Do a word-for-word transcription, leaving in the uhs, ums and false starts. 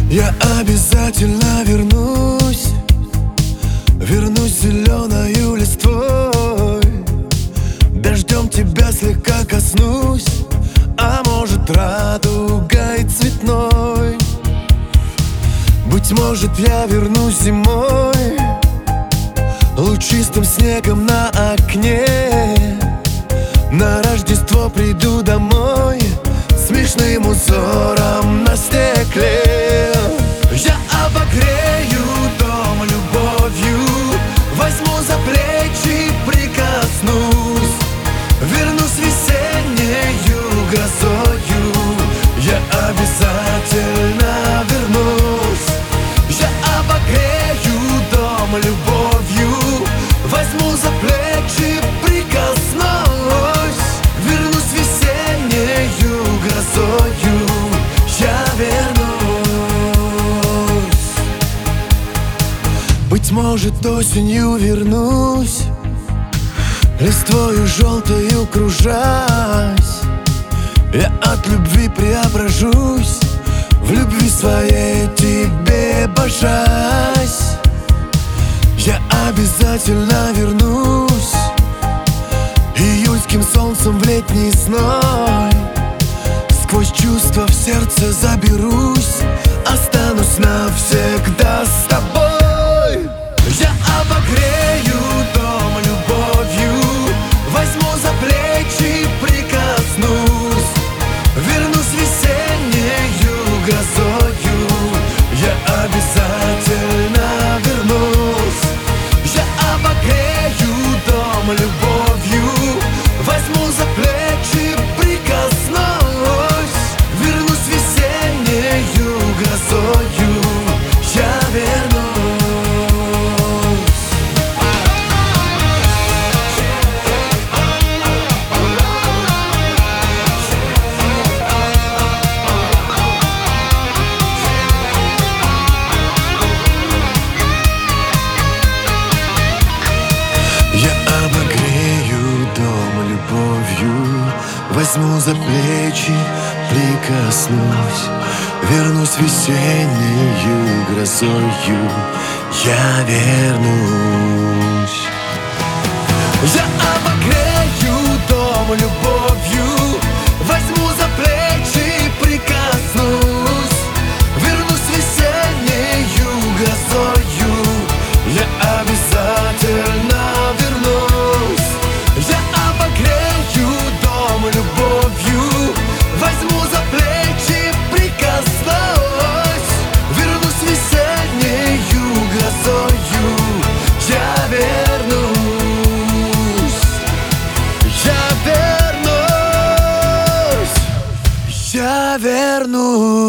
Я обязательно вернусь, вернусь зеленою листвой, дождем тебя слегка коснусь, а может радугой цветной. Быть может, я вернусь зимой, лучистым снегом на окне. На Рождество приду домой, смешным узором на стекле. Я обогрею дом любовью, возьму за плечи, прикоснусь, вернусь весеннею грозою. Я обязательно вернусь. Я обогрею дом любовью, возьму за плечи, прикоснусь, вернусь весеннею грозою. Я вернусь. Быть может, осенью вернусь, листвою желтою кружась. Я от любви преображусь, в любви своей тебе божась. Я обязательно вернусь, июльским солнцем в летний зной. Сквозь чувства в сердце заберусь, останусь навсегда с тобой. Я обогрею дом любовью, возьму за плечи, прикоснусь, вернусь весеннею грозою. Я обязательно вернусь. Я обогрею дом любовью, возьму за плечи, прикоснусь, вернусь весеннею грозою. Я вернусь. Я обогрею дом любовью, возьму за плечи, прикоснусь, вернусь весеннею грозою. Я вернусь. Я обогрею дом любовью, возьму за плечи, прикоснусь, вернусь весеннею грозою. Я обязательно вернусь. Я обогрею дом любовью, возьму за плечи, прикоснусь, вернусь весеннею грозою. Я вернусь. Я вернусь. Я вернусь.